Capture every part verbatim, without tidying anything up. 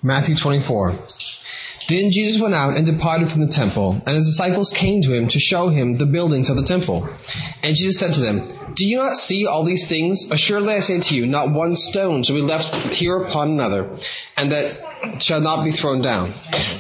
Matthew twenty-four. Then Jesus went out and departed from the temple, and his disciples came to him to show him the buildings of the temple. And Jesus said to them, Do you not see all these things? Assuredly I say to you, not one stone shall be left here upon another, and that shall not be thrown down.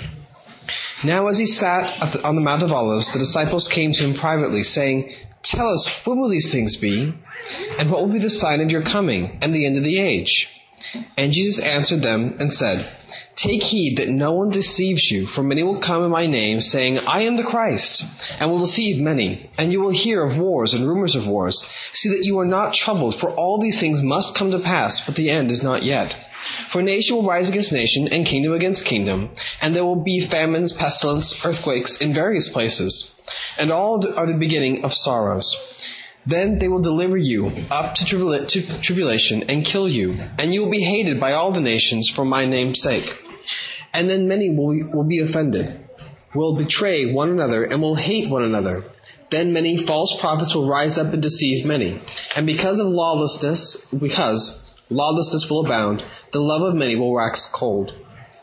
Now as he sat at the, on the Mount of Olives, the disciples came to him privately, saying, Tell us, when will these things be? And what will be the sign of your coming, and the end of the age? And Jesus answered them and said, Take heed that no one deceives you, for many will come in my name, saying, I am the Christ, and will deceive many. And you will hear of wars and rumors of wars. See that you are not troubled, for all these things must come to pass, but the end is not yet. For nation will rise against nation, and kingdom against kingdom, and there will be famines, pestilence, earthquakes in various places. And all are the beginning of sorrows. Then they will deliver you up to, tribula- to tribulation and kill you, and you will be hated by all the nations for my name's sake. And then many will, will be offended, will betray one another, and will hate one another. Then many false prophets will rise up and deceive many. And because of lawlessness, because lawlessness will abound, the love of many will wax cold.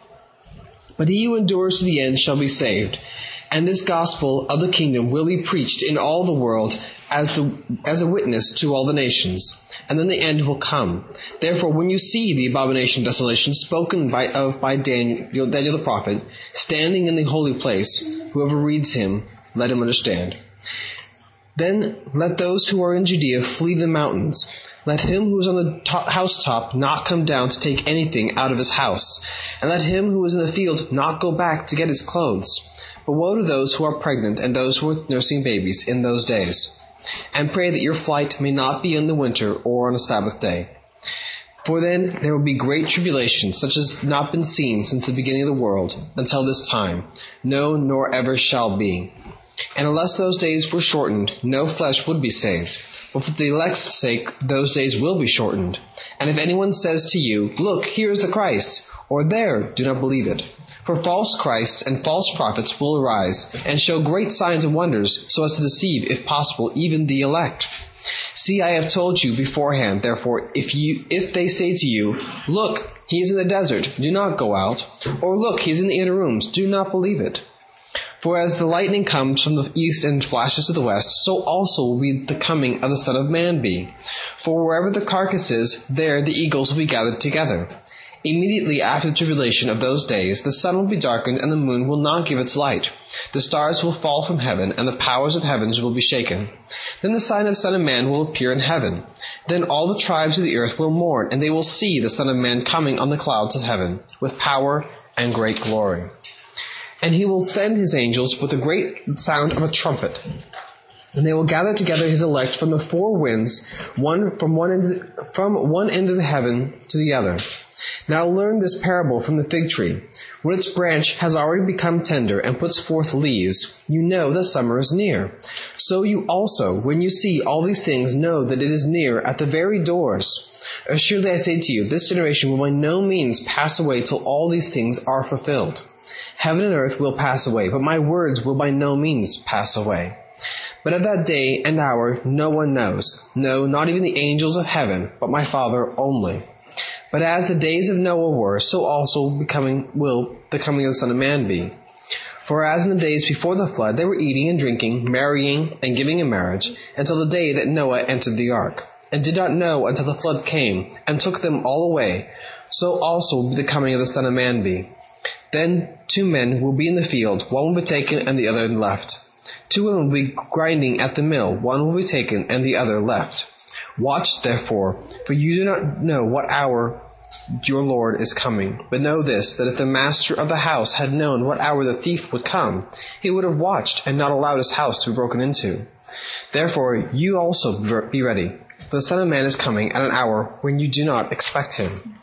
But he who endures to the end shall be saved. And this gospel of the kingdom will be preached in all the world as the as a witness to all the nations, and then the end will come. Therefore, when you see the abomination of desolation spoken by, of by Daniel, Daniel the prophet, standing in the holy place, whoever reads him, let him understand. Then let those who are in Judea flee the mountains. Let him who is on the top, housetop not come down to take anything out of his house, and let him who is in the field not go back to get his clothes. But woe to those who are pregnant and those who are nursing babies in those days. And pray that your flight may not be in the winter or on a Sabbath day. For then there will be great tribulation, such as has not been seen since the beginning of the world, until this time, no, nor ever shall be. And unless those days were shortened, no flesh would be saved. But for the elect's sake, those days will be shortened. And if anyone says to you, Look, here is the Christ, or there, do not believe it. For false Christs and false prophets will arise, and show great signs and wonders, so as to deceive, if possible, even the elect. See, I have told you beforehand, therefore, if you if they say to you, Look, he is in the desert, do not go out. Or look, he is in the inner rooms, do not believe it. For as the lightning comes from the east and flashes to the west, so also will be the coming of the Son of Man be. For wherever the carcass is, there the eagles will be gathered together. Immediately after the tribulation of those days, the sun will be darkened, and the moon will not give its light. The stars will fall from heaven, and the powers of heavens will be shaken. Then the sign of the Son of Man will appear in heaven. Then all the tribes of the earth will mourn, and they will see the Son of Man coming on the clouds of heaven, with power and great glory. And he will send his angels with a great sound of a trumpet. And they will gather together his elect from the four winds, one from one end, from one end of the heaven to the other. Now learn this parable from the fig tree. When its branch has already become tender and puts forth leaves, you know that summer is near. So you also, when you see all these things, know that it is near at the very doors. Assuredly I say to you, this generation will by no means pass away till all these things are fulfilled. Heaven and earth will pass away, but my words will by no means pass away. But of that day and hour no one knows, no, not even the angels of heaven, but my Father only. But as the days of Noah were, so also becoming will the coming of the Son of Man be. For as in the days before the flood, they were eating and drinking, marrying and giving in marriage, until the day that Noah entered the ark, and did not know until the flood came, and took them all away. So also will the coming of the Son of Man be. Then two men will be in the field, one will be taken and the other left. Two women will be grinding at the mill, one will be taken and the other left. Watch therefore, for you do not know what hour your Lord is coming. But know this, that if the master of the house had known what hour the thief would come, he would have watched and not allowed his house to be broken into. Therefore you also be ready, for the Son of Man is coming at an hour when you do not expect him.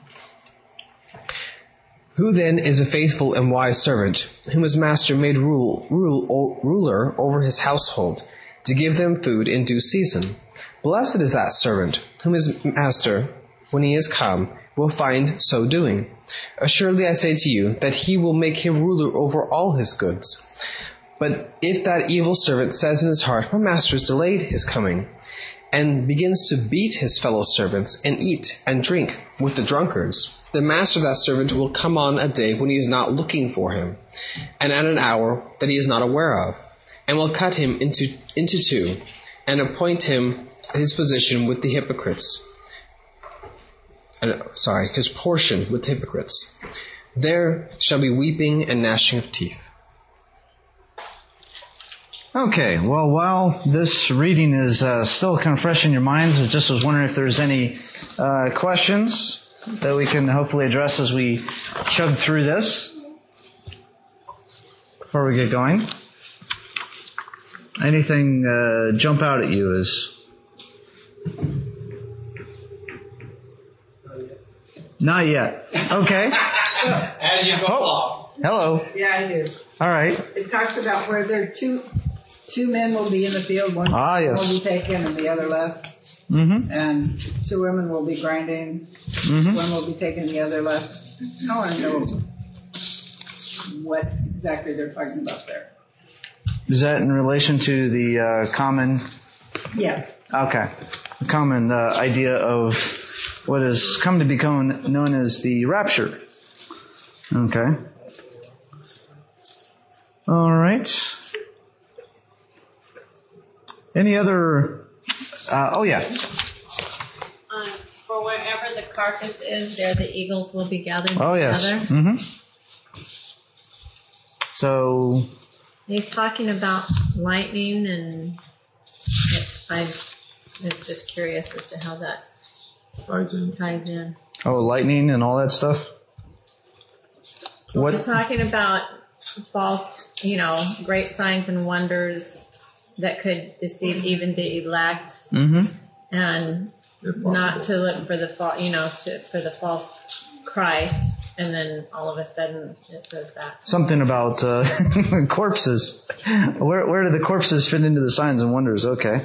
Who then is a faithful and wise servant, whom his master made rule, rule, ruler over his household, to give them food in due season? Blessed is that servant, whom his master, when he is come, will find so doing. Assuredly I say to you, that he will make him ruler over all his goods. But if that evil servant says in his heart, My master has delayed his coming, and begins to beat his fellow servants and eat and drink with the drunkards, the master of that servant will come on a day when he is not looking for him, and at an hour that he is not aware of, and will cut him into, into two, and appoint him his position with the hypocrites. Uh, sorry, his portion with the hypocrites. There shall be weeping and gnashing of teeth. Okay, well, while this reading is uh, still kind of fresh in your minds, I just was wondering if there's any uh, questions that we can hopefully address as we chug through this before we get going. Anything uh, jump out at you as... Not yet. Okay. As you go oh, along. Hello. Yeah, I do. All right. It talks about where there are two two men will be in the field, one ah, yes. will be taken and the other left. Mm-hmm. And two women will be grinding, mm-hmm. one will be taken and the other left. I want to know what exactly they're talking about there. Is that in relation to the uh, common... Yes. Okay. The common uh, idea of what has come to become known as the rapture. Okay. All right. Any other... Uh, oh, yeah. Um, for wherever the carcass is, there the eagles will be gathered oh, together. Yes. Mm-hmm. So... He's talking about lightning, and I was just curious as to how that ties in. Ties in. Oh, lightning and all that stuff? What? He's talking about false, you know, great signs and wonders that could deceive even the elect, mm-hmm. and not to look for the fa- you know, to, for the false Christ. And then all of a sudden it says that. Something about uh, corpses. Where where do the corpses fit into the signs and wonders? Okay.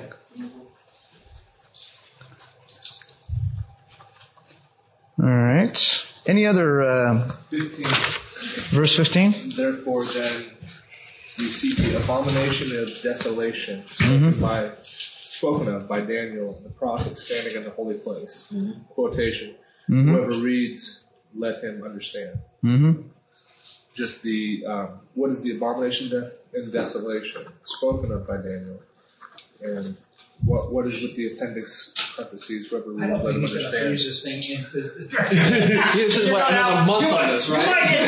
All right. Any other... Uh, fifteen. Verse fifteen? Therefore then we see the abomination of desolation spoken, mm-hmm. by, spoken of by Daniel, the prophet standing in the holy place. Mm-hmm. Quotation. Mm-hmm. Whoever reads... let him understand. Mm-hmm. Just the, um, what is the abomination death and desolation spoken of by Daniel? And what what is with the appendix parentheses, whoever reads, let him understand. Use this thing in. This is what, another month on this, right?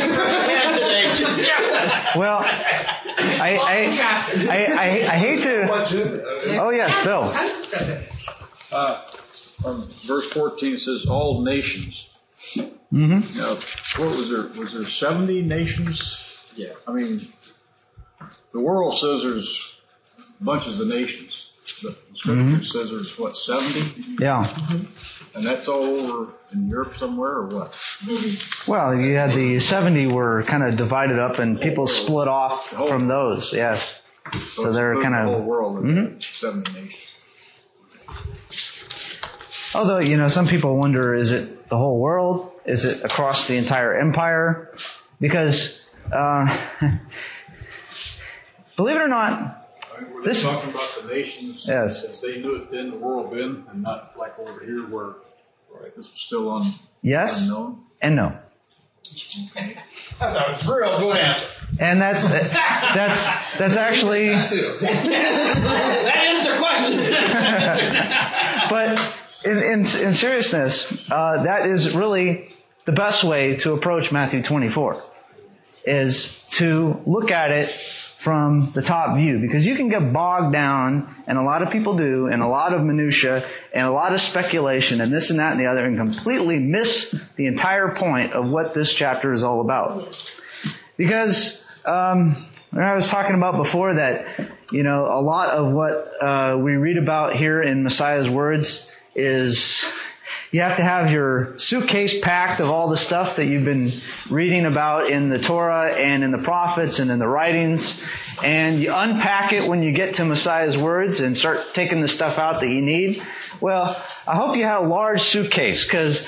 Well, I I, I, I, I hate to... Oh, yes, Bill. Uh, from verse fourteen, it says, all nations. Mm-hmm. Now, what was there? Was there seventy nations? Yeah. I mean, the world says there's bunches of nations, but the Scripture mm-hmm. says there's what, seventy? Yeah. And that's all over in Europe somewhere, or what? Well, you had the seventy were kind of divided up, and people split off from those. Yes. So, So they're kind of the whole world. Mm-hmm. seventy nations. Although, you know, some people wonder, is it the whole world? Is it across the entire empire? Because, uh, believe it or not, Were this, they talking about the nations yes. as they knew it then, the world then, and not like over here where right, this was still un, yes unknown? and no. That's a real good answer. And that's, that's, that's actually... That is the question. But in, in, in seriousness, uh, that is really the best way to approach Matthew twenty-four, is to look at it from the top view, because you can get bogged down, and a lot of people do, and a lot of minutia, and a lot of speculation, and this and that and the other, and completely miss the entire point of what this chapter is all about. Because um, I was talking about before that, you know, a lot of what uh, we read about here in Messiah's words is you have to have your suitcase packed of all the stuff that you've been reading about in the Torah and in the prophets and in the writings, and you unpack it when you get to Messiah's words and start taking the stuff out that you need. Well, I hope you have a large suitcase, because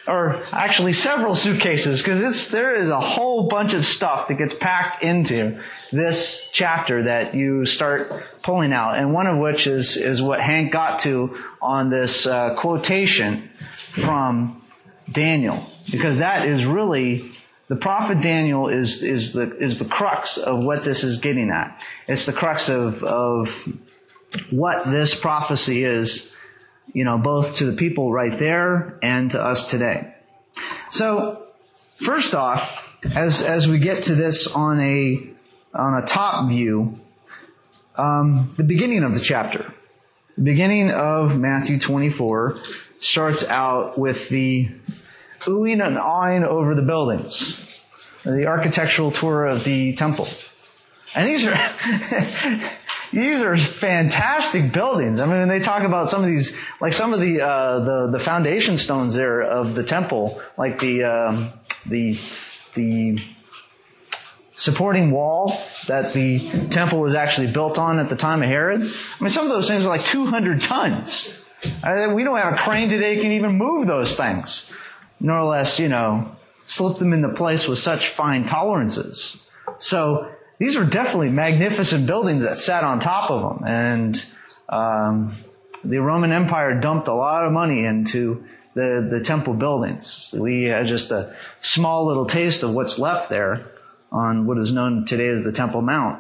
or actually several suitcases, because it's, there is a whole bunch of stuff that gets packed into this chapter that you start pulling out. And one of which is, is what Hank got to on this uh, quotation from Daniel. Because that is really, the prophet Daniel is, is the, is the crux of what this is getting at. It's the crux of, of what this prophecy is, you know, both to the people right there and to us today. So, first off, as as we get to this on a on a top view, um, the beginning of the chapter, the beginning of Matthew twenty-four starts out with the oohing and awing over the buildings, the architectural tour of the temple, and these are. These are fantastic buildings. I mean, when they talk about some of these, like some of the uh, the the foundation stones there of the temple, like the um, the the supporting wall that the temple was actually built on at the time of Herod. I mean, some of those things are like two hundred tons. I mean, we don't have a crane today that can even move those things, nor less, you know, slip them into place with such fine tolerances. So. These were definitely magnificent buildings that sat on top of them. And um, the Roman Empire dumped a lot of money into the, the temple buildings. We had just a small little taste of what's left there on what is known today as the Temple Mount.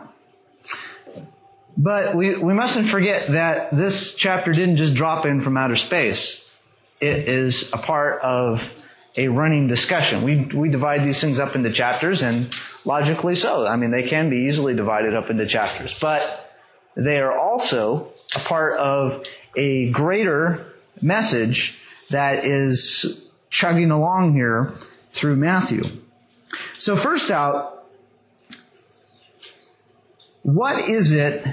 But we, we mustn't forget that this chapter didn't just drop in from outer space. It is a part of a running discussion. We we divide these things up into chapters, and logically so. I mean, they can be easily divided up into chapters. But they are also a part of a greater message that is chugging along here through Matthew. So first out, what is it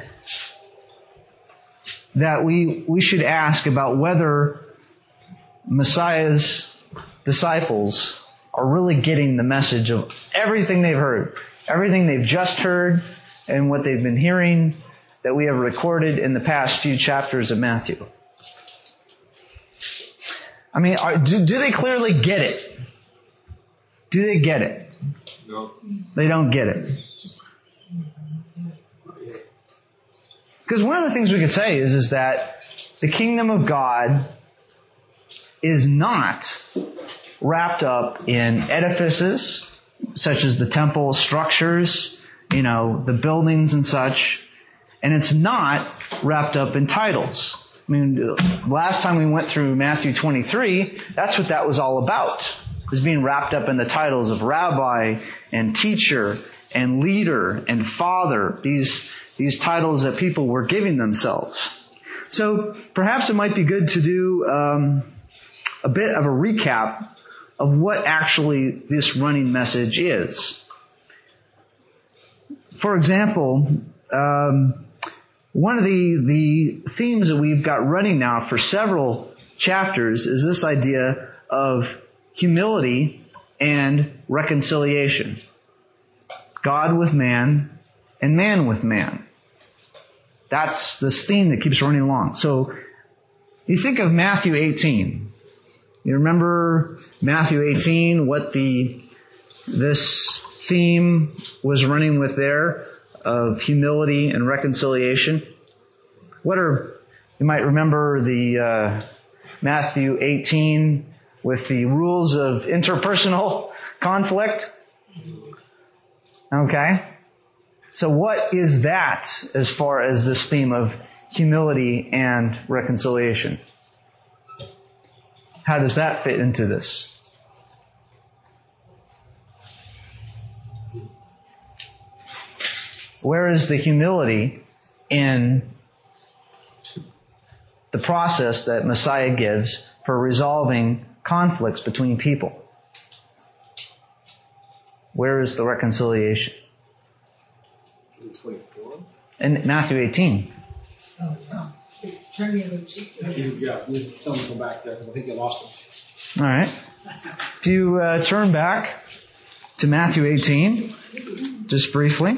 that we we should ask about whether Messiah's disciples are really getting the message of everything they've heard, everything they've just heard, and what they've been hearing that we have recorded in the past few chapters of Matthew? I mean, are, do, do they clearly get it? Do they get it? No. They don't get it. Because one of the things we could say is, is that the kingdom of God is not wrapped up in edifices, such as the temple structures, you know, the buildings and such. And it's not wrapped up in titles. I mean, last time we went through Matthew twenty-three, that's what that was all about. It was being wrapped up in the titles of rabbi and teacher and leader and father. These, these titles that people were giving themselves. So perhaps it might be good to do, um, a bit of a recap of what actually this running message is. For example, um, one of the, the themes that we've got running now for several chapters is this idea of humility and reconciliation. God with man and man with man. That's this theme that keeps running along. So you think of Matthew eighteen. You remember Matthew eighteen, what the this theme was running with there of humility and reconciliation? What are, you might remember the uh, Matthew eighteen with the rules of interpersonal conflict. Okay? So what is that as far as this theme of humility and reconciliation? How does that fit into this? Where is the humility in the process that Messiah gives for resolving conflicts between people? Where is the reconciliation? In Matthew eighteen. Oh, no. Turn the other cheek. Yeah, tell them to go back there because I think you lost them. All right. If you uh, turn back to Matthew eighteen, just briefly.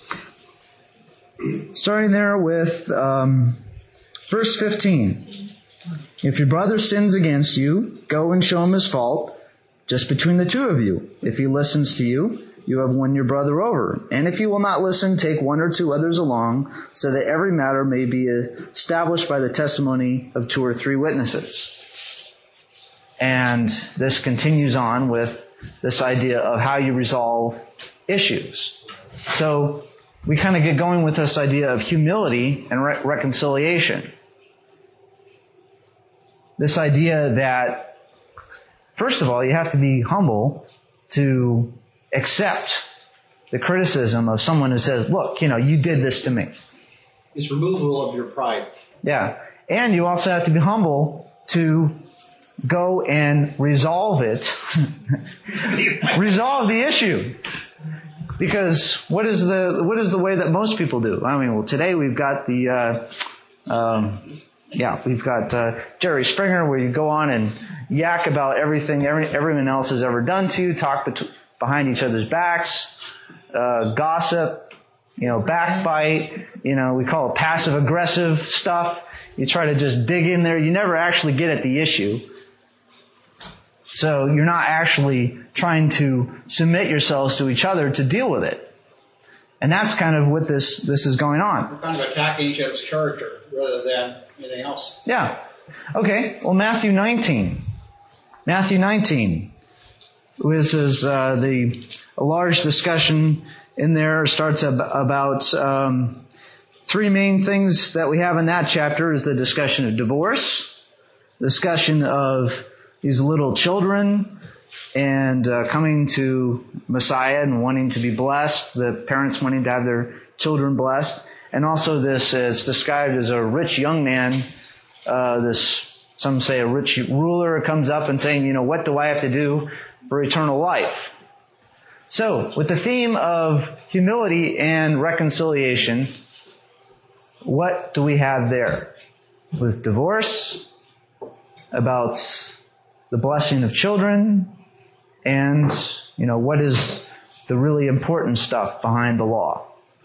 Starting there with um, verse fifteen. If your brother sins against you, go and show him his fault, just between the two of you. If he listens to you, you have won your brother over. And if he will not listen, take one or two others along, so that every matter may be established by the testimony of two or three witnesses. And this continues on with this idea of how you resolve issues. So we kind of get going with this idea of humility and re- reconciliation. This idea that, first of all, you have to be humble to accept the criticism of someone who says, look, you know, you did this to me. It's removal of your pride. Yeah. And you also have to be humble to go and resolve it. Resolve the issue. Because what is the, what is the way that most people do? I mean, well, today we've got the, uh, um, yeah, we've got, uh, Jerry Springer, where you go on and yak about everything every, everyone else has ever done to you, talk bet- behind each other's backs, uh, gossip, you know, backbite, you know, we call it passive aggressive stuff. You try to just dig in there. You never actually get at the issue. So you're not actually trying to submit yourselves to each other to deal with it. And that's kind of what this, this is going on. We're kind of attacking each other's character rather than anything else. Yeah. Okay. Well, Matthew nineteen. Matthew nineteen. This is, uh, the, a large discussion in there. Starts ab- about, um, three main things that we have in that chapter is the discussion of divorce, discussion of these little children and uh, coming to Messiah and wanting to be blessed, the parents wanting to have their children blessed, and also this is described as a rich young man, uh, this, some say a rich ruler comes up and saying, you know, what do I have to do for eternal life? So, with the theme of humility and reconciliation, what do we have there? With divorce, about the blessing of children, and, you know, what is the really important stuff behind the law?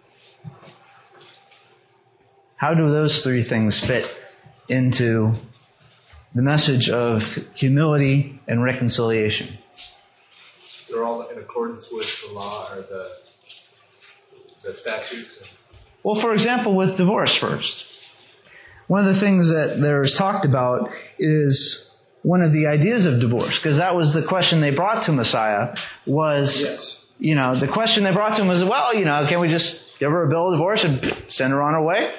How do those three things fit into the message of humility and reconciliation? They're all in accordance with the law or the the statutes. Well, for example, with divorce first. One of the things that there's talked about is one of the ideas of divorce, because that was the question they brought to Messiah was, Yes. you know, the question they brought to him was, well, you know, can we just give her a bill of divorce and send her on her way?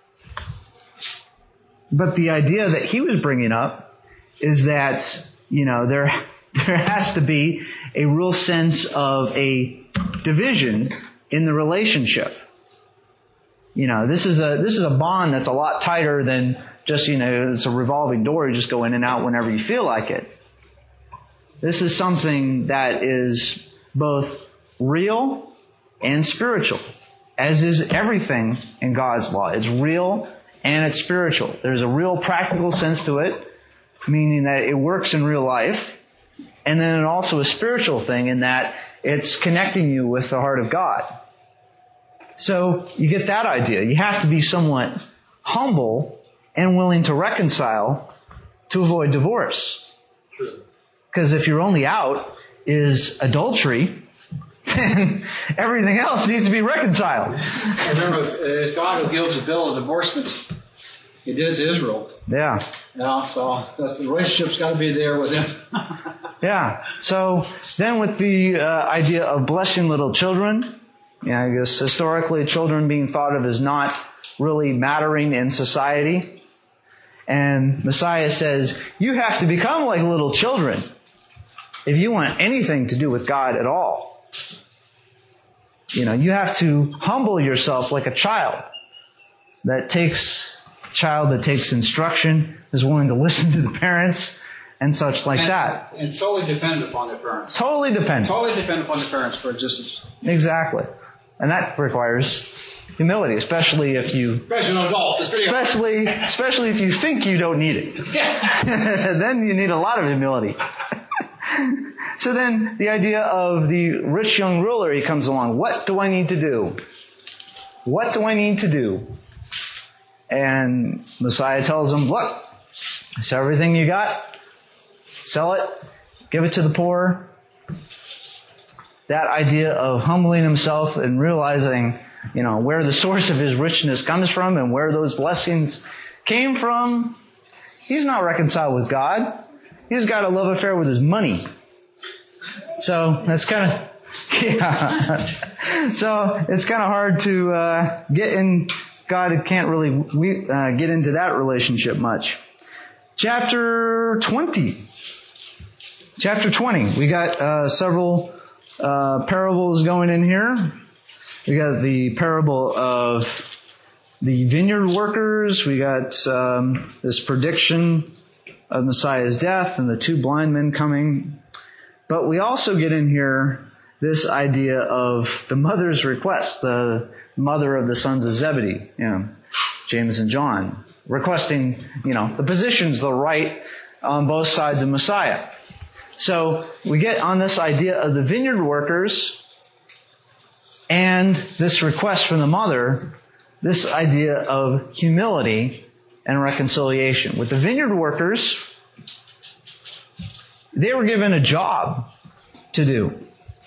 But the idea that he was bringing up is that, you know, there, there has to be a real sense of a division in the relationship. You know, this is a, this is a bond that's a lot tighter than just, you know, it's a revolving door. You just go in and out whenever you feel like it. This is something that is both real and spiritual, as is everything in God's law. It's real and it's spiritual. There's a real practical sense to it, meaning that it works in real life. And then also a spiritual thing in that it's connecting you with the heart of God. So you get that idea. You have to be somewhat humble and willing to reconcile to avoid divorce. Because if your only out is adultery, then everything else needs to be reconciled. Remember, it's God who gives the bill of divorcement. He did it to Israel. Yeah. Yeah, so that's, the relationship's got to be there with him. Yeah. So then with the uh, idea of blessing little children, yeah, I guess historically children being thought of as not really mattering in society. And Messiah says, you have to become like little children if you want anything to do with God at all. You know, you have to humble yourself like a child that takes, child that takes instruction, is willing to listen to the parents and such like and, that. And totally dependent upon their parents. Totally dependent. Totally dependent upon their parents for existence. Exactly. And that requires humility, especially if you, Especially an adult. It's pretty especially, especially if you think you don't need it. Then you need a lot of humility. So then the idea of the rich young ruler, he comes along. What do I need to do? What do I need to do? And Messiah tells him, look, So everything you got, sell it, give it to the poor. That idea of humbling himself and realizing, you know, where the source of his richness comes from and where those blessings came from. He's not reconciled with God. He's got a love affair with his money. So that's kind of, yeah. So it's kind of hard to uh, get in. God can't really uh, get into that relationship much. Chapter twenty. Chapter twenty. We got uh, several uh, parables going in here. We got the parable of the vineyard workers. We got um, this prediction of Messiah's death and the two blind men coming. But we also get in here this idea of the mother's request, the mother of the sons of Zebedee, you know, James and John, requesting, you know, the positions, the right on both sides of Messiah. So we get on this idea of the vineyard workers and this request from the mother, this idea of humility and reconciliation. With the vineyard workers, they were given a job to do.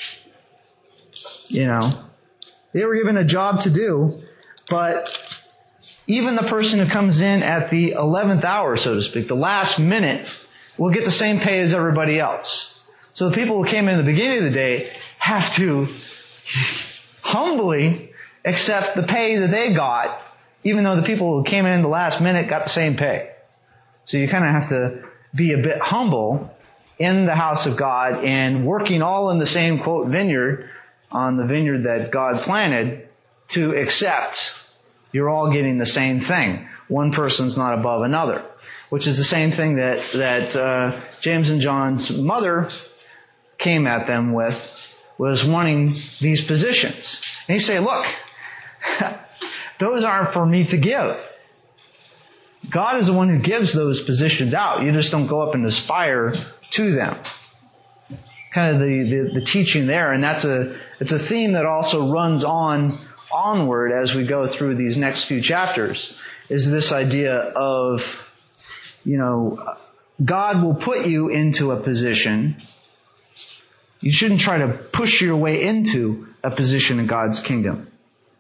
You know, they were given a job to do, but even the person who comes in at the eleventh hour, so to speak, the last minute, will get the same pay as everybody else. So the people who came in at the beginning of the day have to humbly accept the pay that they got, even though the people who came in the last minute got the same pay. So you kind of have to be a bit humble in the house of God and working all in the same, quote, vineyard, on the vineyard that God planted, to accept you're all getting the same thing. One person's not above another, which is the same thing that, that uh, James and John's mother came at them with, was wanting these positions. And he say, look, those aren't for me to give. God is the one who gives those positions out. You just don't go up and aspire to them. Kind of the, the, the teaching there. And that's a, it's a theme that also runs on, onward as we go through these next few chapters, is this idea of, you know, God will put you into a position. You shouldn't try to push your way into a position in God's kingdom.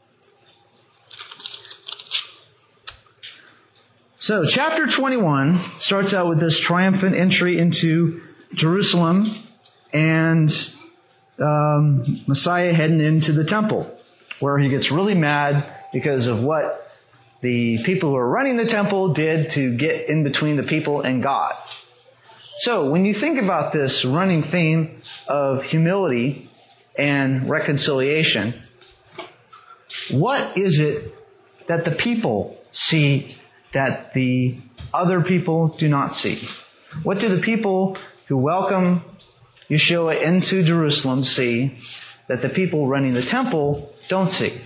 So chapter twenty-one starts out with this triumphant entry into Jerusalem and um, Messiah heading into the temple, where he gets really mad because of what the people who are running the temple did to get in between the people and God. So when you think about this running theme of humility and reconciliation, what is it that the people see that the other people do not see? What do the people who welcome Yeshua into Jerusalem see that the people running the temple don't see?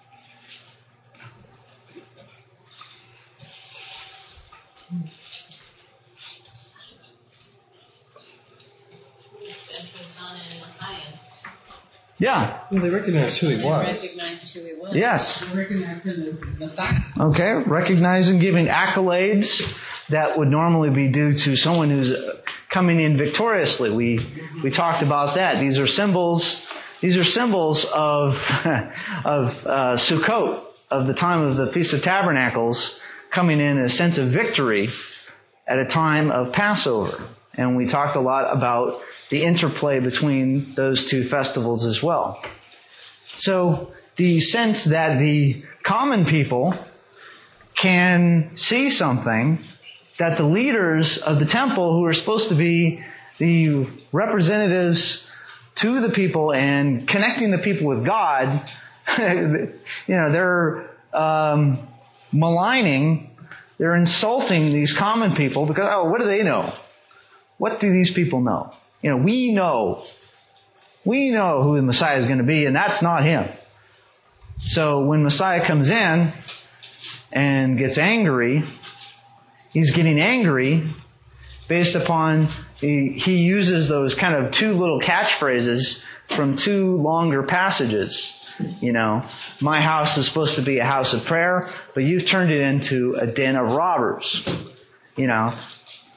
Yeah. Well, they recognized who he was. They recognized who he was. Yes. They recognized him as Messiah. Okay. Recognizing, giving accolades that would normally be due to someone who's coming in victoriously. We we talked about that. These are symbols. These are symbols of of uh, Sukkot, of the time of the Feast of Tabernacles, coming in a sense of victory at a time of Passover. And we talked a lot about the interplay between those two festivals as well. So the sense that the common people can see something that the leaders of the temple, who are supposed to be the representatives to the people and connecting the people with God, you know, they're um, maligning, they're insulting these common people because, oh, what do they know? What do these people know? You know, we know, we know who the Messiah is going to be, and that's not him. So when Messiah comes in and gets angry, he's getting angry based upon, he, he uses those kind of two little catchphrases from two longer passages. You know, my house is supposed to be a house of prayer, but you've turned it into a den of robbers. You know,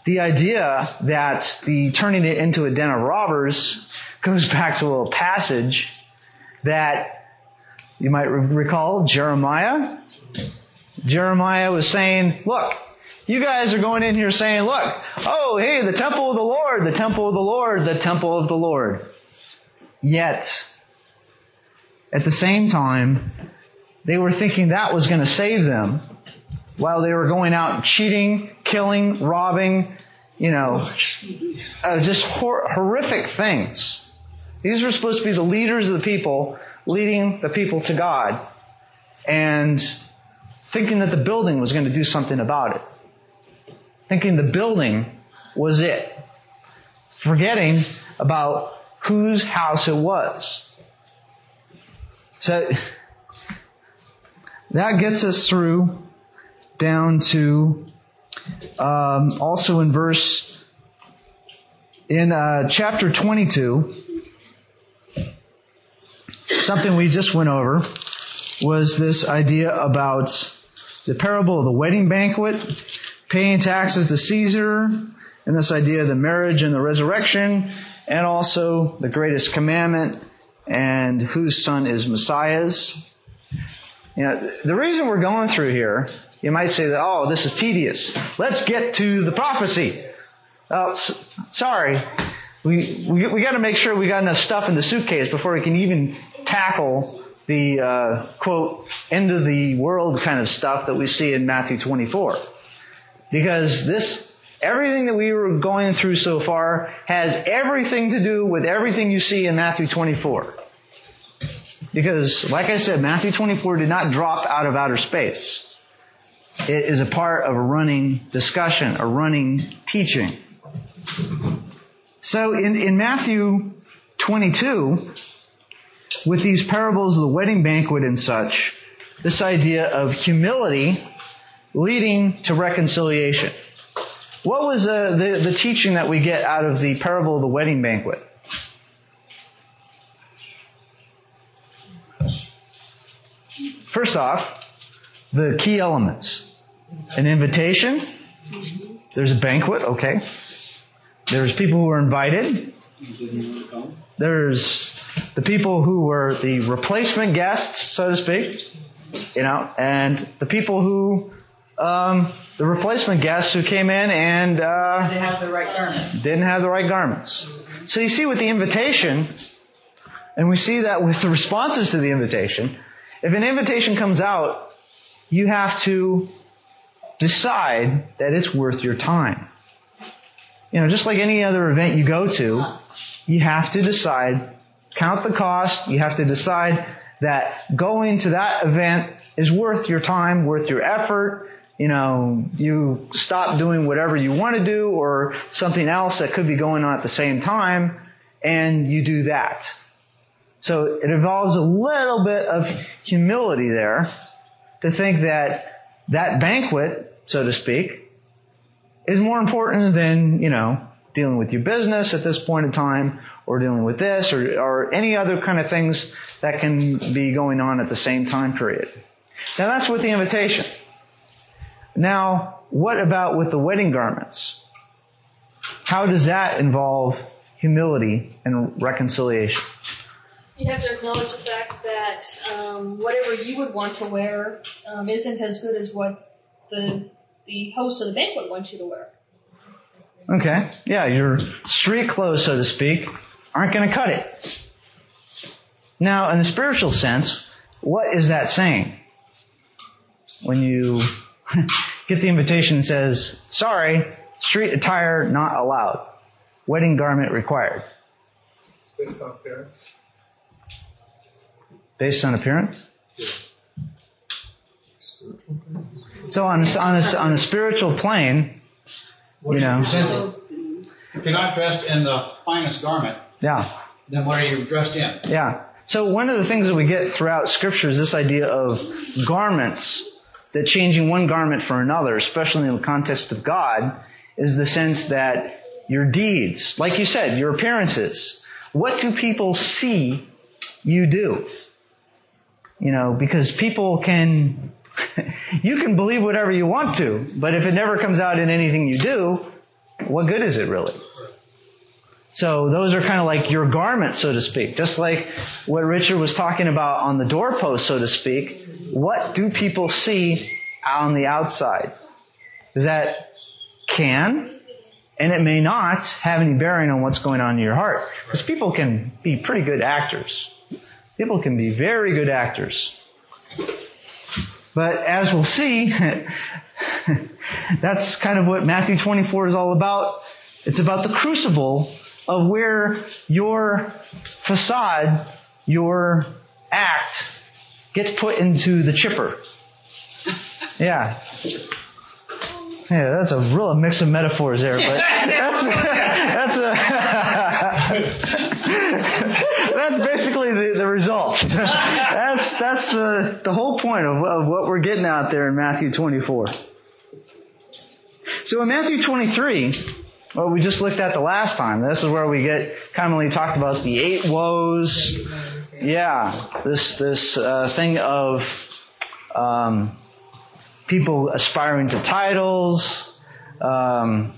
the idea that the turning it into a den of robbers goes back to a little passage that you might recall, Jeremiah. Jeremiah was saying, look, you guys are going in here saying, look, oh, hey, the temple of the Lord, the temple of the Lord, the temple of the Lord. Yet, at the same time, they were thinking that was going to save them while they were going out and cheating, killing, robbing, you know, uh, just hor- horrific things. These were supposed to be the leaders of the people, leading the people to God, and thinking that the building was going to do something about it. Thinking the building was it. Forgetting about whose house it was. So, that gets us through down to, um, also in verse, in uh, chapter twenty-two, something we just went over was this idea about the parable of the wedding banquet, paying taxes to Caesar, and this idea of the marriage and the resurrection, and also the greatest commandment and whose son is Messiah's. You know, the reason we're going through here, you might say that, oh, this is tedious. Let's get to the prophecy. Oh, s- sorry. We, we, we gotta make sure we got enough stuff in the suitcase before we can even tackle the, uh, quote, end of the world kind of stuff that we see in Matthew twenty-four. Because this, everything that we were going through so far has everything to do with everything you see in Matthew twenty-four. Because, like I said, Matthew twenty-four did not drop out of outer space. It is a part of a running discussion, a running teaching. So in, in Matthew twenty-two, with these parables of the wedding banquet and such, this idea of humility leading to reconciliation. What was uh, the, the teaching that we get out of the parable of the wedding banquet? First off, the key elements. An invitation. There's a banquet, okay. There's people who are invited. There's the people who were the replacement guests, so to speak. You know, and the people who, um, the replacement guests who came in and, uh, They have the right garment. didn't have the right garments. So you see with the invitation, and we see that with the responses to the invitation, if an invitation comes out, you have to decide that it's worth your time. You know, just like any other event you go to, you have to decide, count the cost, you have to decide that going to that event is worth your time, worth your effort. You know, you stop doing whatever you want to do or something else that could be going on at the same time, and you do that. So it involves a little bit of humility there to think that that banquet, so to speak, is more important than, you know, dealing with your business at this point in time, or dealing with this, or, or any other kind of things that can be going on at the same time period. Now that's with the invitation. Now, what about with the wedding garments? How does that involve humility and reconciliation? You have to acknowledge the fact that um, whatever you would want to wear um, isn't as good as what the the host of the banquet wants you to wear. Okay. Yeah, your street clothes, so to speak, aren't going to cut it. Now, in the spiritual sense, what is that saying? When you get the invitation that says, sorry, street attire not allowed. Wedding garment required. It's based on appearance. Based on appearance? Yeah. So on a, on a, on a spiritual plane, you know. If you're not dressed in the finest garment, yeah. then what are you dressed in? Yeah. So one of the things that we get throughout Scripture is this idea of garments, that changing one garment for another, especially in the context of God, is the sense that your deeds, like you said, your appearances, what do people see you do? You know, because people can, you can believe whatever you want to, but if it never comes out in anything you do, what good is it really? So those are kind of like your garments, so to speak. Just like what Richard was talking about on the doorpost, so to speak. What do people see on the outside? Because that can, and it may not, have any bearing on what's going on in your heart. Because people can be pretty good actors. People can be very good actors. But as we'll see, that's kind of what Matthew twenty-four is all about. It's about the crucible of where your facade, your act, gets put into the chipper. Yeah. Yeah, that's a real mix of metaphors there, but that's that's a that's basically the, the result. That's that's the the whole point of, of what we're getting out there in Matthew twenty-four. So in Matthew twenty-three, what we just looked at the last time, this is where we get commonly talked about the eight woes. Yeah, this this uh, thing of um, people aspiring to titles. Um,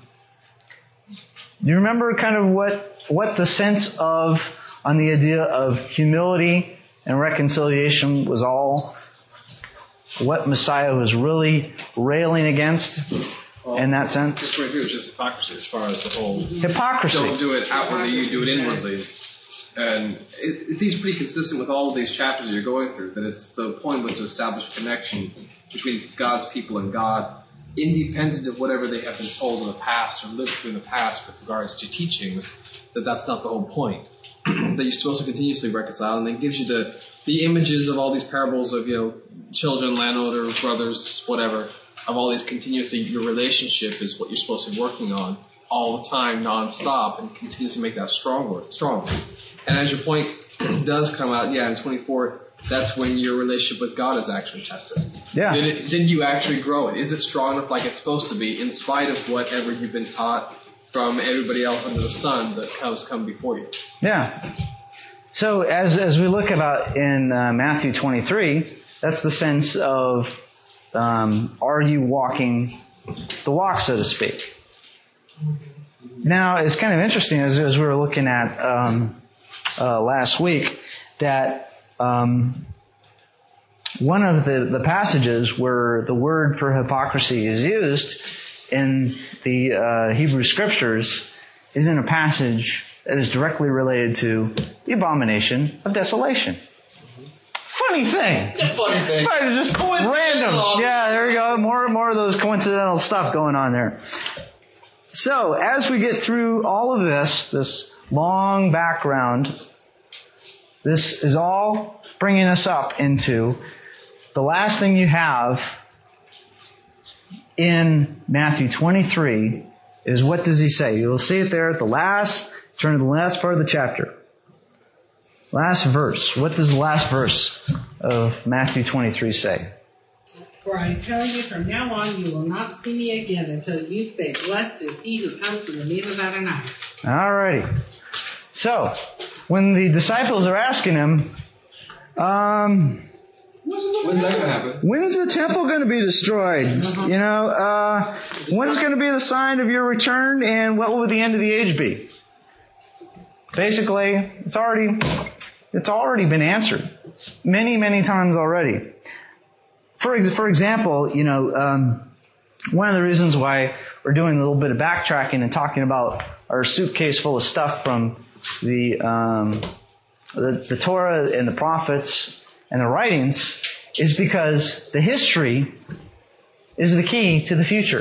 you remember kind of what what the sense of on the idea of humility and reconciliation was all? What Messiah was really railing against well, in that sense? This right here is just hypocrisy as far as the whole hypocrisy. Don't do it outwardly, you do it inwardly. And it, it seems pretty consistent with all of these chapters you're going through, that it's the point was to establish a connection between God's people and God, independent of whatever they have been told in the past or lived through in the past with regards to teachings, that that's not the whole point. That you're supposed to continuously reconcile, and it gives you the, the images of all these parables of, you know, children, landowner, brothers, whatever, of all these continuously, your relationship is what you're supposed to be working on all the time, non-stop, and continuously make that stronger, stronger. And as your point does come out, yeah, in twenty-four, that's when your relationship with God is actually tested. Yeah. Did, it, did you actually grow it? Is it strong enough like it's supposed to be, in spite of whatever you've been taught from everybody else under the sun that has come before you? Yeah. So as as we look about in uh, Matthew twenty-three, that's the sense of um, are you walking the walk, so to speak? Now, it's kind of interesting as, as we were looking at um, uh, last week that um, one of the, the passages where the word for hypocrisy is used in the uh, Hebrew Scriptures is in a passage that is directly related to the abomination of desolation. Funny thing. Funny thing. Right, it's just random. Yeah, there we go. More and more of those coincidental stuff going on there. So, as we get through all of this, this long background, this is all bringing us up into the last thing you have in Matthew twenty-three is what does he say? You'll see it there at the last, turn to the last part of the chapter. Last verse. What does the last verse of Matthew twenty-three say? For I tell you, from now on you will not see me again until you say, blessed is he who comes in the name of Adonai. Alrighty. So, when the disciples are asking him, um, when's that going to happen? When's the temple going to be destroyed? Uh-huh. You know, uh, when's going to be the sign of your return, and what will the end of the age be? Basically, it's already, it's already been answered many, many times already. For for example, you know, um, one of the reasons why we're doing a little bit of backtracking and talking about our suitcase full of stuff from the um, the, the Torah and the prophets and the writings is because the history is the key to the future.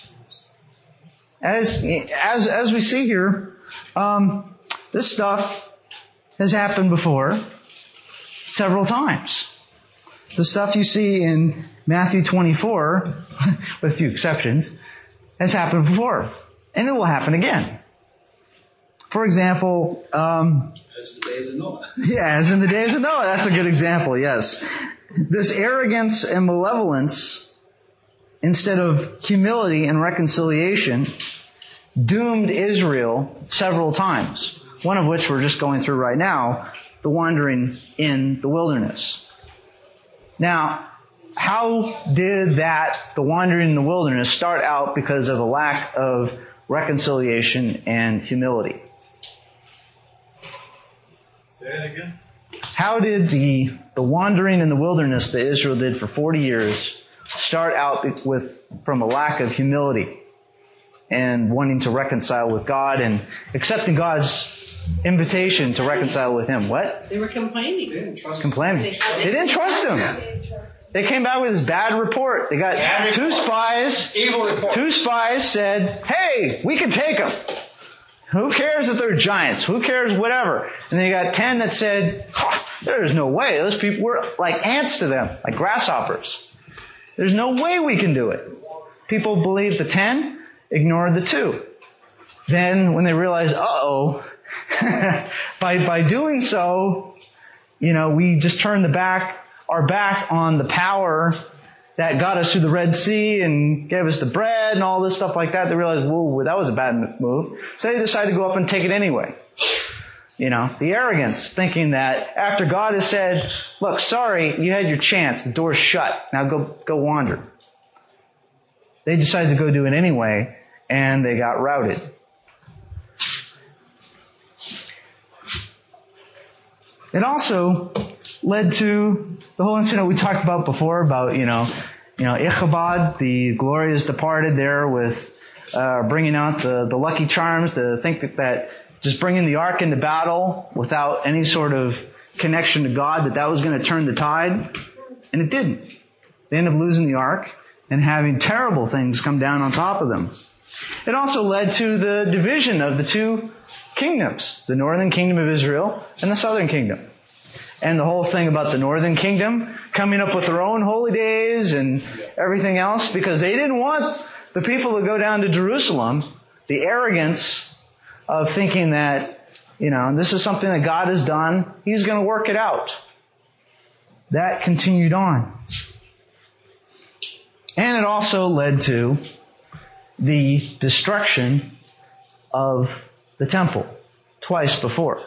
As as as we see here, um, this stuff has happened before several times. The stuff you see in Matthew twenty-four, with a few exceptions, has happened before. And it will happen again. For example, um, as the days of Noah. Yeah, as in the days of Noah. That's a good example, yes. This arrogance and malevolence, instead of humility and reconciliation, doomed Israel several times. One of which we're just going through right now, the wandering in the wilderness. Now, how did that, the wandering in the wilderness, start out because of a lack of reconciliation, and humility. Say it again. How did the, the wandering in the wilderness that Israel did for forty years start out with from a lack of humility and wanting to reconcile with God and accepting God's invitation to reconcile with Him? What? They were complaining. They didn't trust Complaining. They- They didn't trust Him. They came back with this bad report. They got Bad two report. spies. Evil report. Two spies said, hey, we can take them. Who cares if they're giants? Who cares whatever? And then you got ten that said, oh, there's no way. Those people were like ants to them, like grasshoppers. There's no way we can do it. People believed the ten, ignored the two. Then when they realized, uh-oh, by, by doing so, you know, we just turned the back, our back on the power that got us through the Red Sea and gave us the bread and all this stuff like that. They realized, whoa, that was a bad move. So they decided to go up and take it anyway. You know, the arrogance, thinking that after God has said, look, sorry, you had your chance. The door's shut. Now go, go wander. They decided to go do it anyway, and they got routed. It also led to the whole incident we talked about before about, you know, you know, Ichabod, the glory is departed there with, uh, bringing out the, the lucky charms to think that, that just bringing the ark into battle without any sort of connection to God, that that was going to turn the tide. And it didn't. They ended up losing the ark and having terrible things come down on top of them. It also led to the division of the two kingdoms, the northern kingdom of Israel and the southern kingdom. And the whole thing about the northern kingdom coming up with their own holy days and everything else, because they didn't want the people to go down to Jerusalem. The arrogance of thinking that, you know, this is something that God has done. He's going to work it out. That continued on. And it also led to the destruction of the temple twice before.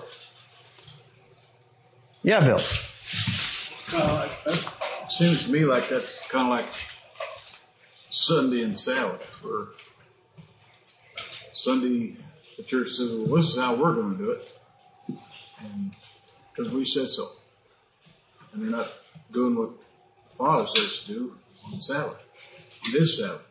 Yeah, Bill. Uh, it seems to me like that's kind of like Sunday and Sabbath. Where Sunday, the church says, well, this is how we're going to do it. And because we said so. And they're not doing what the Father says to do on the Sabbath. It is Sabbath.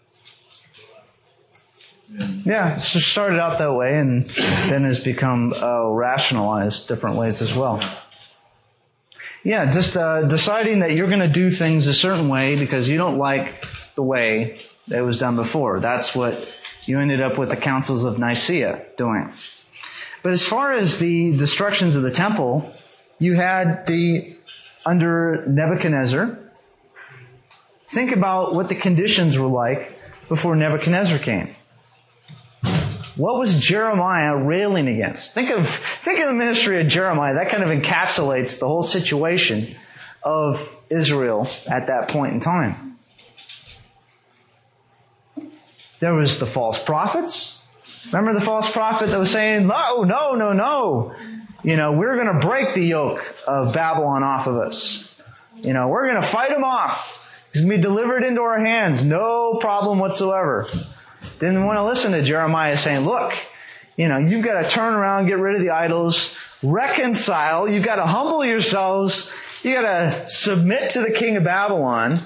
And yeah, it just started out that way and then has become uh, rationalized different ways as well. Yeah, just uh, deciding that you're going to do things a certain way because you don't like the way that it was done before. That's what you ended up with the councils of Nicaea doing. But as far as the destructions of the temple, you had the, under Nebuchadnezzar, think about what the conditions were like before Nebuchadnezzar came. What was Jeremiah railing against? Think of, think of the ministry of Jeremiah. That kind of encapsulates the whole situation of Israel at that point in time. There was the false prophets. Remember the false prophet that was saying, no, no, no, no. You know, we're going to break the yoke of Babylon off of us. You know, we're going to fight him off. He's going to be delivered into our hands. No problem whatsoever. Didn't want to listen to Jeremiah saying, look, you know, you've got to turn around, get rid of the idols, reconcile, you've got to humble yourselves, you got to submit to the king of Babylon,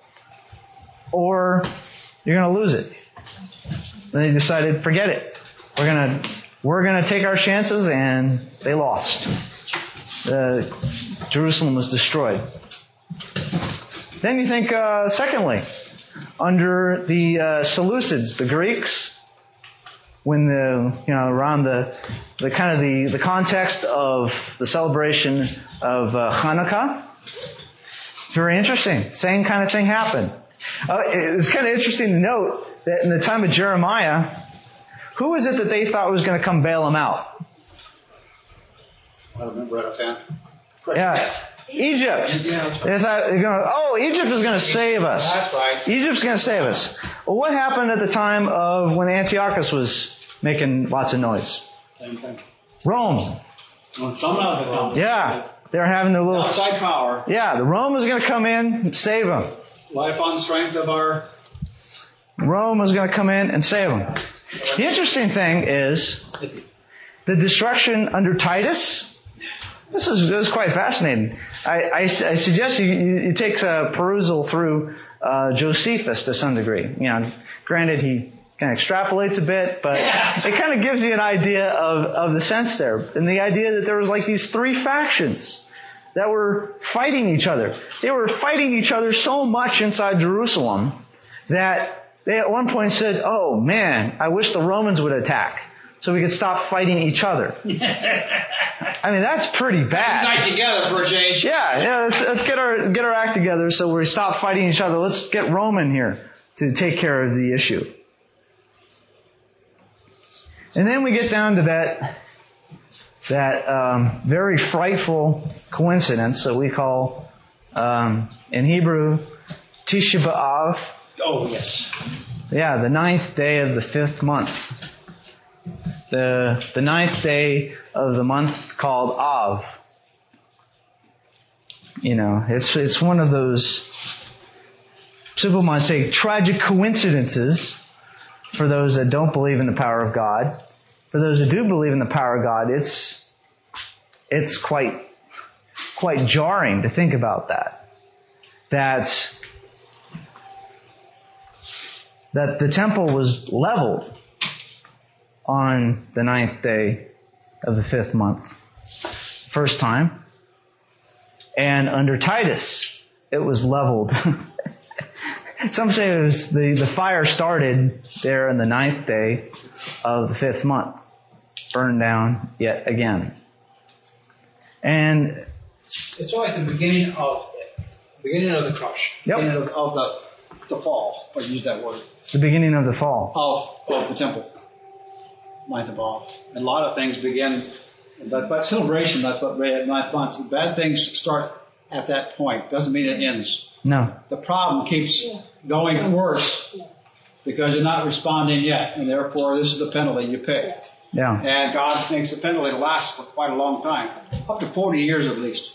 or you're going to lose it. Then they decided, forget it. We're going to, we're going to take our chances, and they lost. Uh, Jerusalem was destroyed. Then you think, uh, secondly, under the uh, Seleucids, the Greeks, when the, you know, around the, the kind of the, the context of the celebration of uh, Hanukkah, it's very interesting. Same kind of thing happened. Uh, it's kind of interesting to note that in the time of Jeremiah, who is it that they thought was going to come bail them out? I remember right offhand. Yeah. Egypt. They thought they're going, oh, Egypt is going to save us. That's right. Egypt's going to save us. Well, what happened at the time of when Antiochus was making lots of noise? Same thing. Rome. When some other company. Yeah. They're having their little... Outside power. Yeah, the Rome was going to come in and save them. Life on strength of our... Rome was going to come in and save them. The interesting thing is the destruction under Titus. This is, this is quite fascinating. I, I, I suggest you, you, you take a perusal through uh, Josephus to some degree. You know, granted he kind of extrapolates a bit, but it kind of gives you an idea of, of the sense there. And the idea that there was like these three factions that were fighting each other. They were fighting each other so much inside Jerusalem that they at one point said, oh man, I wish the Romans would attack so we could stop fighting each other. I mean, that's pretty bad. Unite together for a change. Yeah, yeah, let's, let's get our, get our act together so we stop fighting each other. Let's get Roman here to take care of the issue. And then we get down to that, that, um, very frightful coincidence that we call, um, in Hebrew, Tisha B'Av. Oh, yes. Yeah, the ninth day of the fifth month. The, the ninth day of the month called Av. You know, it's, it's one of those, people might say, tragic coincidences for those that don't believe in the power of God. For those that do believe in the power of God, it's, it's quite, quite jarring to think about that. That, that the temple was leveled on the ninth day of the fifth month. First time. And under Titus, it was leveled. Some say it was the, the fire started there in the ninth day of the fifth month. Burned down yet again. And it's like the beginning of beginning of the crush. Yep. Beginning of, of the the fall, if I use that word. The beginning of the fall. Of of the temple. Ninth of all. And a lot of things begin but by celebration, that's what Ray had ninth month. Bad things start at that point. Doesn't mean it ends. No. The problem keeps going worse because you're not responding yet, and therefore this is the penalty you pay. Yeah. And God makes the penalty last for quite a long time, up to forty years at least.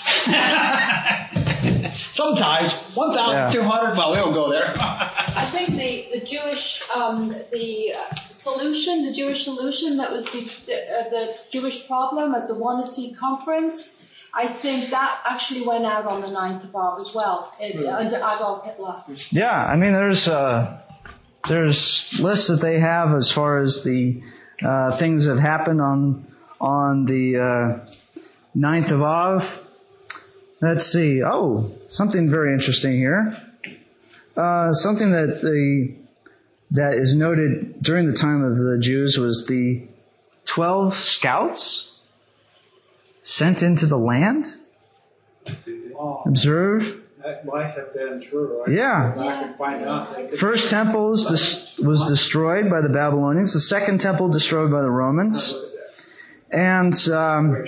Sometimes one thousand two hundred. Yeah. Well, we don't go there. I think the the Jewish um, the uh, solution, the Jewish solution that was the uh, the Jewish problem at the Wannsee conference. I think that actually went out on the ninth of Av as well, it, yeah. under Adolf Hitler. Yeah, I mean, there's uh, there's lists that they have as far as the uh, things that happened on on the uh, ninth of Av. Let's see. Oh, something very interesting here. Uh, something that the that is noted during the time of the Jews was the twelve scouts sent into the land. Wow. Observe. That might have been true. I yeah. Go back and find out. First temple was, des- was destroyed by the Babylonians. The second temple destroyed by the Romans. And um,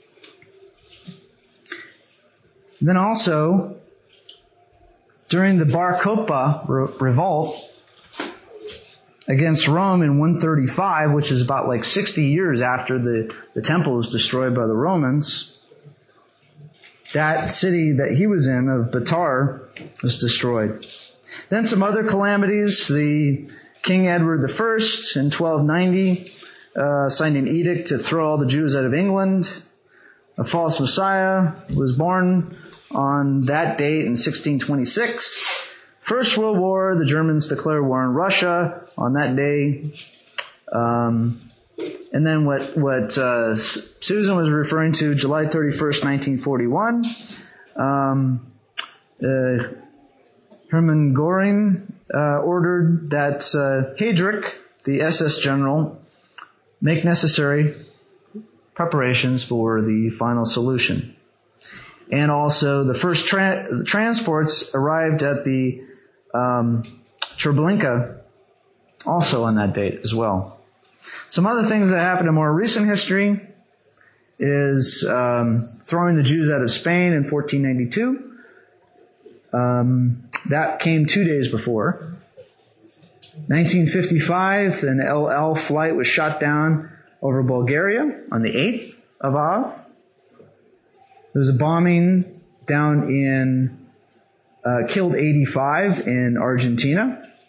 then also, during the Bar Kokhba re- revolt against Rome in one thirty-five, which is about like sixty years after the, the temple was destroyed by the Romans, that city that he was in, of Batar, was destroyed. Then some other calamities. The King Edward the First in twelve ninety uh, signed an edict to throw all the Jews out of England. A false Messiah was born on that date in sixteen twenty-six. First World War, the Germans declared war on Russia on that day. Um, and then what, what, uh, Susan was referring to, July thirty-first, nineteen forty-one, um, uh, Hermann Göring, uh, ordered that, uh, Heydrich, the S S general, make necessary preparations for the final solution. And also the first tra- transports arrived at the Um, Treblinka, also on that date as well. Some other things that happened in more recent history is um, throwing the Jews out of Spain in fourteen ninety-two. Um, that came two days before. nineteen fifty-five, an El Al flight was shot down over Bulgaria on the eighth of Av. There was a bombing down in Uh, killed eighty-five in Argentina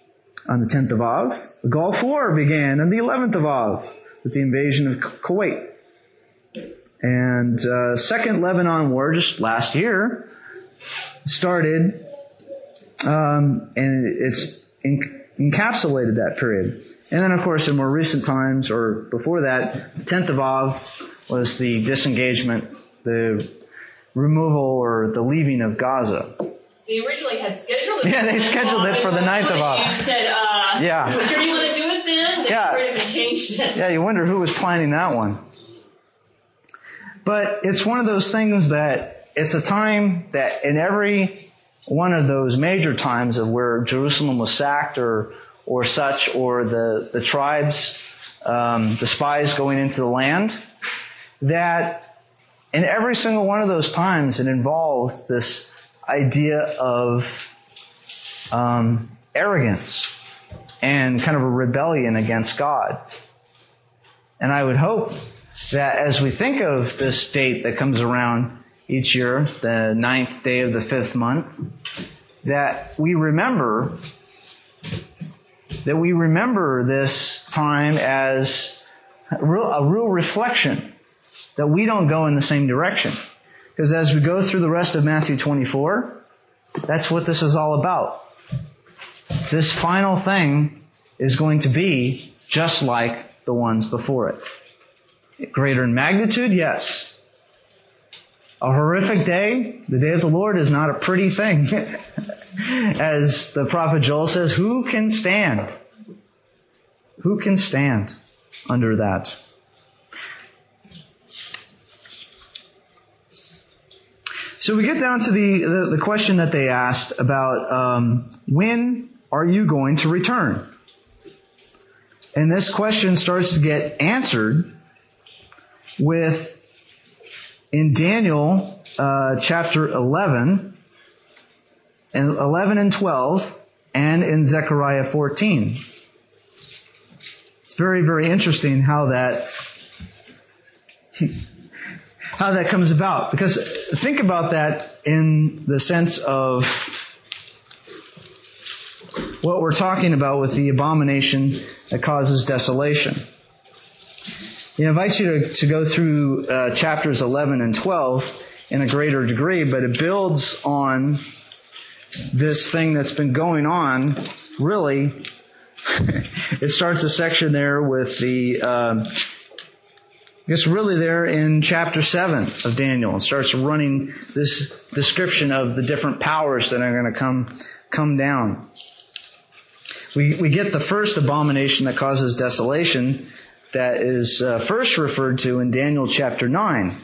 On the tenth of Av, the Gulf War began on the eleventh of Av with the invasion of Kuwait. And uh, Second Lebanon War, just last year, started, um, and it's in, encapsulated that period. And then, of course, in more recent times, or before that, the tenth of Av was the disengagement, the removal or the leaving of Gaza. They originally had scheduled it. Yeah, they scheduled it for the ninth of Av. You said, uh, yeah. "You sure you want to do it then?" They yeah. pretty much changed it. Yeah, you wonder who was planning that one. But it's one of those things that it's a time that in every one of those major times of where Jerusalem was sacked or or such, or the, the tribes, um, the spies going into the land, that in every single one of those times it involved this idea of um, arrogance and kind of a rebellion against God. And I would hope that as we think of this date that comes around each year, the ninth day of the fifth month, that we remember that we remember this time as a real, a real reflection, that we don't go in the same direction. Because as we go through the rest of Matthew twenty-four, that's what this is all about. This final thing is going to be just like the ones before it. Greater in magnitude, yes. A horrific day, the day of the Lord, is not a pretty thing. As the prophet Joel says, who can stand? Who can stand under that? So we get down to the, the, the question that they asked about um, when are you going to return? And this question starts to get answered with in Daniel uh, chapter eleven, and eleven and twelve, and in Zechariah fourteen. It's very, very interesting how that how that comes about. Because think about that in the sense of what we're talking about with the abomination that causes desolation. I invite you to, to go through uh, chapters eleven and twelve in a greater degree, but it builds on this thing that's been going on, really. It starts a section there with the, um, I guess really there in chapter seven of Daniel. It starts running this description of the different powers that are going to come come down. We we get the first abomination that causes desolation that is uh, first referred to in Daniel chapter nine.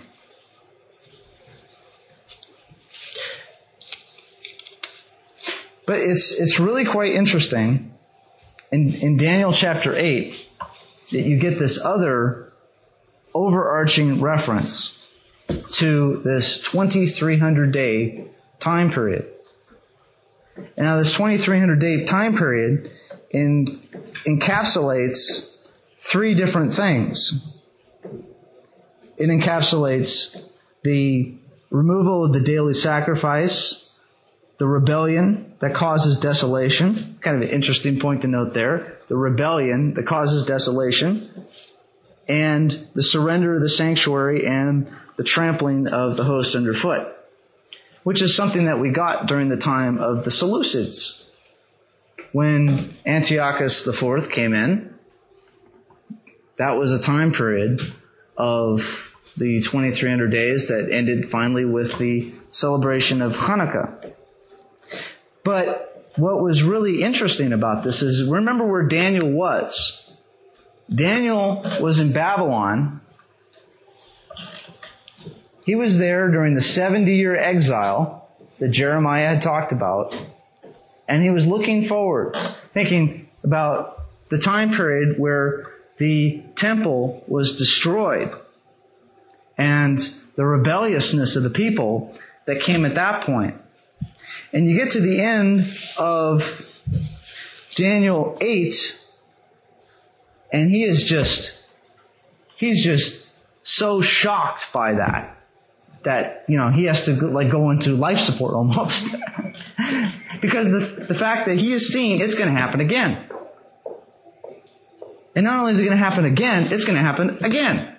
But it's it's really quite interesting in, in Daniel chapter eight that you get this other overarching reference to this twenty-three hundred day time period. And now this twenty-three hundred day time period in, encapsulates three different things. It encapsulates the removal of the daily sacrifice, the rebellion that causes desolation. Kind of an interesting point to note there. The rebellion that causes desolation. And the surrender of the sanctuary and the trampling of the host underfoot. Which is something that we got during the time of the Seleucids. When Antiochus the Fourth came in, that was a time period of the twenty-three hundred days that ended finally with the celebration of Hanukkah. But what was really interesting about this is, remember where Daniel was. Daniel was in Babylon. He was there during the seventy-year exile that Jeremiah had talked about. And he was looking forward, thinking about the time period where the temple was destroyed and the rebelliousness of the people that came at that point. And you get to the end of Daniel eight, and he is just, he's just so shocked by that. that, you know, he has to like go into life support almost. Because the, the fact that he is seeing it's going to happen again. And not only is it going to happen again, it's going to happen again.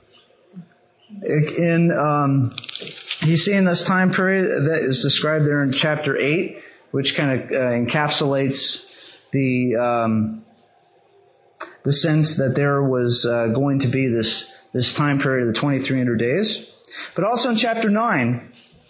In, um, he's seeing this time period that is described there in chapter eight, which kind of uh, encapsulates the, um, the sense that there was uh, going to be this, this time period of the twenty-three hundred days. But also in chapter nine,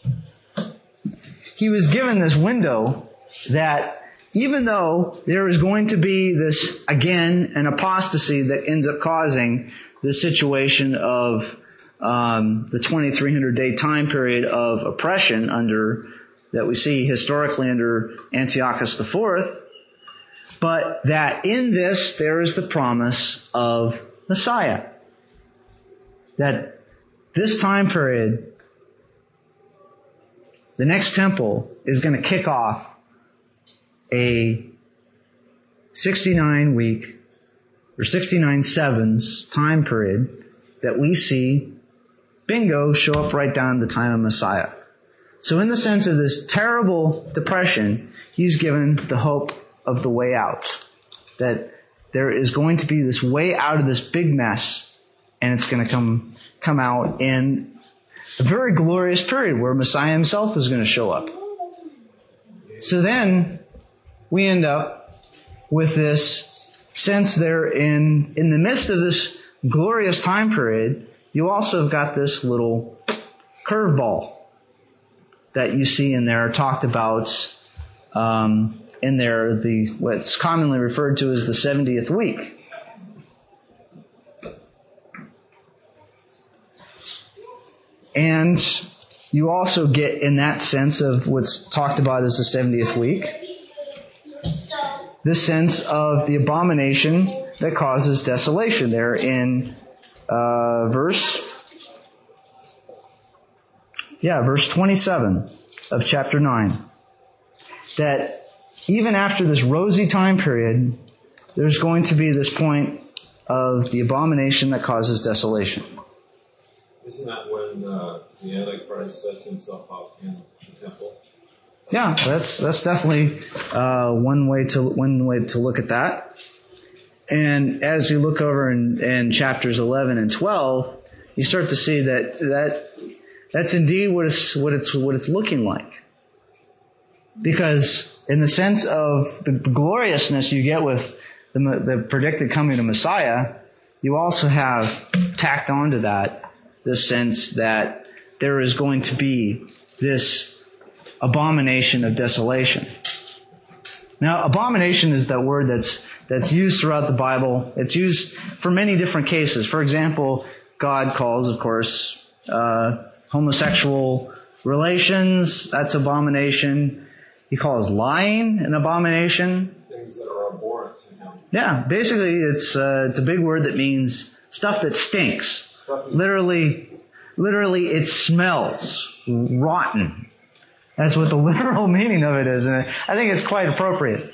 he was given this window that even though there is going to be this, again, an apostasy that ends up causing this situation of um, the twenty-three hundred day time period of oppression under that we see historically under Antiochus the Fourth, but that in this there is the promise of Messiah. That this time period, the next temple is going to kick off a sixty-nine week or sixty-nine sevens time period that we see, bingo, show up right down the time of Messiah. So in the sense of this terrible depression, he's given the hope of the way out. That there is going to be this way out of this big mess, and it's going to come come out in a very glorious period where Messiah himself is going to show up. So then we end up with this sense there in, in the midst of this glorious time period, you also have got this little curveball that you see in there talked about um, in there, the what's commonly referred to as the seventieth week. And you also get in that sense of what's talked about as the seventieth week, this sense of the abomination that causes desolation there in uh, verse, yeah, verse twenty-seven of chapter nine. That even after this rosy time period, there's going to be this point of the abomination that causes desolation. Isn't that when uh, the Antichrist sets himself up in the temple? Yeah, that's that's definitely uh, one way to one way to look at that. And as you look over in, in chapters eleven and twelve, you start to see that that that's indeed what it's what it's what it's looking like. Because in the sense of the gloriousness you get with the, the predicted coming of Messiah, you also have tacked onto that the sense that there is going to be this abomination of desolation. Now, abomination is that word that's that's used throughout the Bible. It's used for many different cases. For example, God calls, of course, uh, homosexual relations, that's abomination. He calls lying an abomination. Things that are abhorrent to him. Yeah, basically it's uh, it's a big word that means stuff that stinks. Literally, literally, it smells rotten. That's what the literal meaning of it is, and I think it's quite appropriate.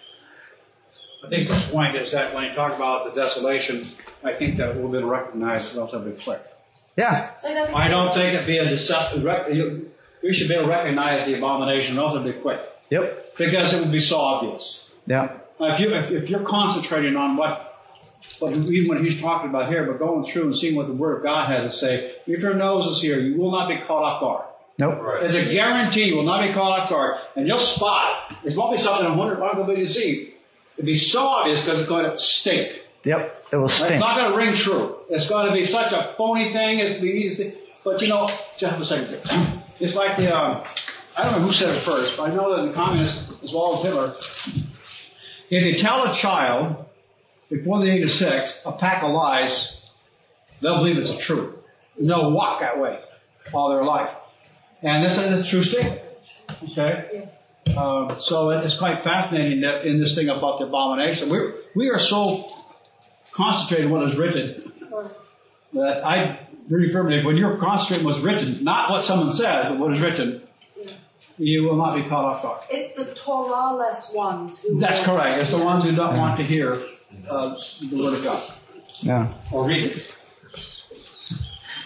I think the point is that when you talk about the desolation, I think that will be recognized relatively quick. Yeah. I don't think it'd be a deceptive. We should be able to recognize the abomination relatively quick. Yep. Because it would be so obvious. Yeah. Now, if you if, if you're concentrating on what. But even when he's talking about here, but going through and seeing what the Word of God has to say, if your nose is here, you will not be caught off guard. Nope. Right. There's a guarantee you will not be caught off guard, and you'll spot it. It won't be something I wonder if I'm going to be deceived. It'll be so obvious because it's going to stink. Yep, it will stink. It's not going to ring true. It's going to be such a phony thing. It's be easy. But you know, just a second. It's like the, um, I don't know who said it first, but I know that the communists, as well as Hitler, if you tell a child before the age of six a pack of lies, they'll believe it's a truth. And they'll walk that way all their life. And this is a true statement. Okay? Um, so it's quite fascinating that in this thing about the abomination. We're, we are so concentrated on what is written that I really firmly, when you're concentrating on what's written, not what someone says, but what is written, you will not be caught off guard. It's the Torah-less ones who... That's correct. It's the ones who don't want to hear uh, the Word of God. Yeah. Or read it.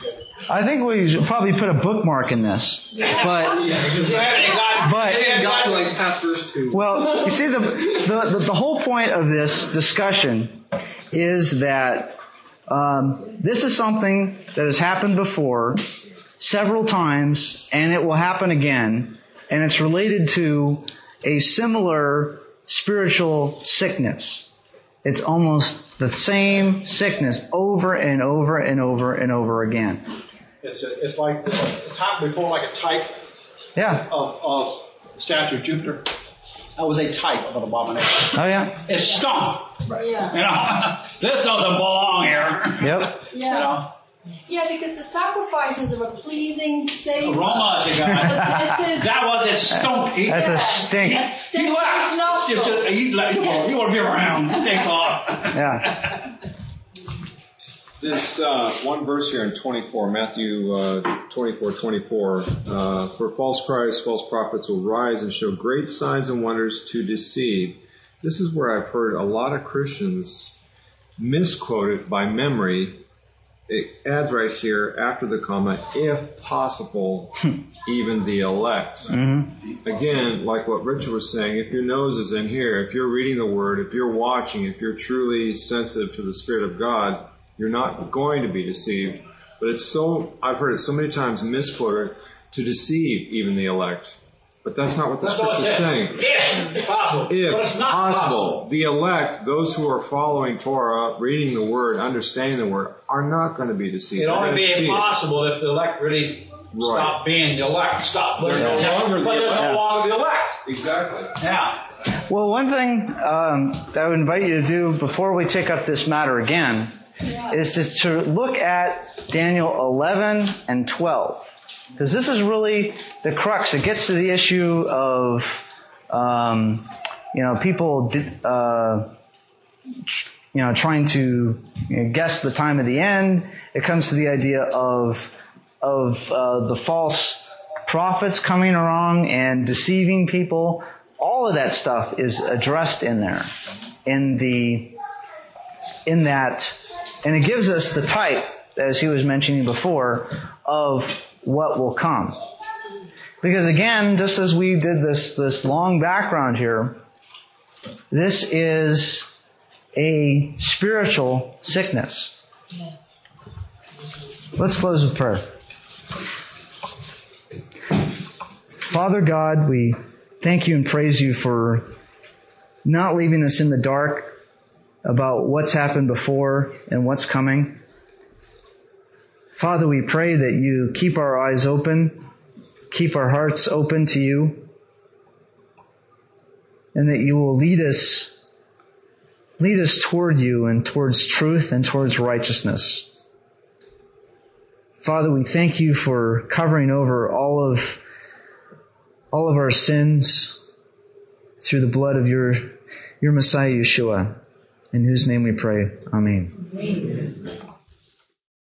I think we should probably put a bookmark in this. Yeah. But, yeah, but, it got to like past verse two. Well, you see, the, the, the, the whole point of this discussion is that um, this is something that has happened before several times, and it will happen again, and it's related to a similar spiritual sickness. It's almost the same sickness over and over and over and over again. It's a, it's like it's happened before, like a type. Yeah. Of of the statue of Jupiter. That was a type of an abomination. Oh yeah. It stunk. Right. Yeah. You know, this doesn't belong here. Yep. Yeah. You know? Yeah, because the sacrifices are a pleasing savor. Aroma to God. That was it stunk. He, That's a stink. A stink He left. is not It's good. just, he, like, you want, you want to be around. It takes off. Yeah. This uh, one verse here in twenty-four, Matthew uh, twenty-four twenty-four, uh, for false Christs, false prophets will rise and show great signs and wonders to deceive. This is where I've heard a lot of Christians misquote it by memory. It adds right here after the comma, if possible, even the elect. Mm-hmm. Again, like what Richard was saying, if your nose is in here, if you're reading the Word, if you're watching, if you're truly sensitive to the Spirit of God, you're not going to be deceived. But it's so, I've heard it so many times misquoted, to deceive even the elect. But that's not what the Scripture is saying. If possible. If but it's not possible, possible. the elect, those who are following Torah, reading the Word, understanding the Word, are not going to be deceived. It'd They're only gonna be see it. impossible if the elect really Right. stop being the elect. Stop. They're no longer the but they're elect. no longer the elect. Exactly. Yeah. Well, one thing um, that I would invite you to do before we take up this matter again is just to look at Daniel eleven and twelve. Because this is really the crux. It gets to the issue of, um, you know, people, uh, you know, trying to you know, guess the time of the end. It comes to the idea of of uh, the false prophets coming along and deceiving people. All of that stuff is addressed in there, in the in that, and it gives us the type, as he was mentioning before, of what will come. Because again, just as we did this this long background here, this is a spiritual sickness. Let's close with prayer. Father God, we thank you and praise you for not leaving us in the dark about what's happened before and what's coming. Father, we pray that you keep our eyes open, keep our hearts open to you, and that you will lead us, lead us toward you and towards truth and towards righteousness. Father, we thank you for covering over all of, all of our sins through the blood of your, your Messiah Yeshua, in whose name we pray. Amen. Amen.